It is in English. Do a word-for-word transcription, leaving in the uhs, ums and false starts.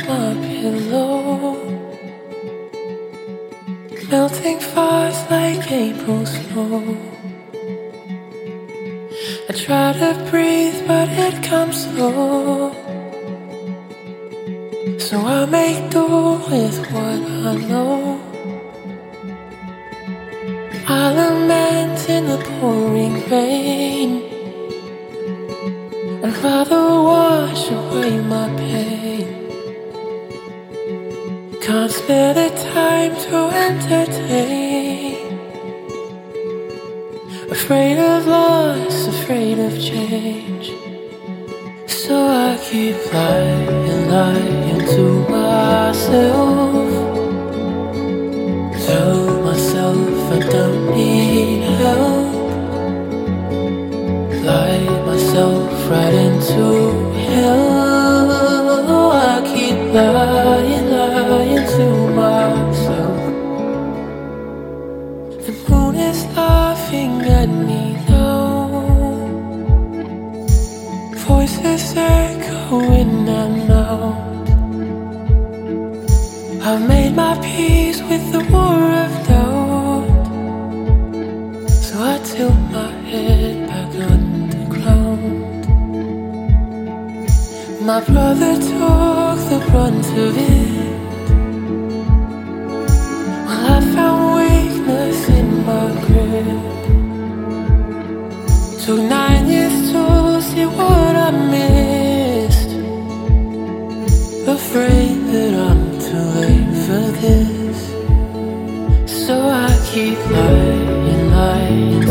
my pillow, melting fast like April snow. I try to breathe, but it comes slow. So I make do with what I know. I lament in the pouring rain, and Father, wash away my pain. Can't spare the time to entertain. Afraid of loss, afraid of change. So I keep lying, lying to myself. Tell myself I don't need help. Lie myself right into hell. I keep lying, lying to myself. The moon is laughing at me now. Voices echo in and out. I've made my peace with the war of doubt. So I tilt my head back underground. My brother took the brunt of it, while I found weakness in my grip. Took nine years to see what I missed. Afraid that I'm too late for this. So I keep lying, lying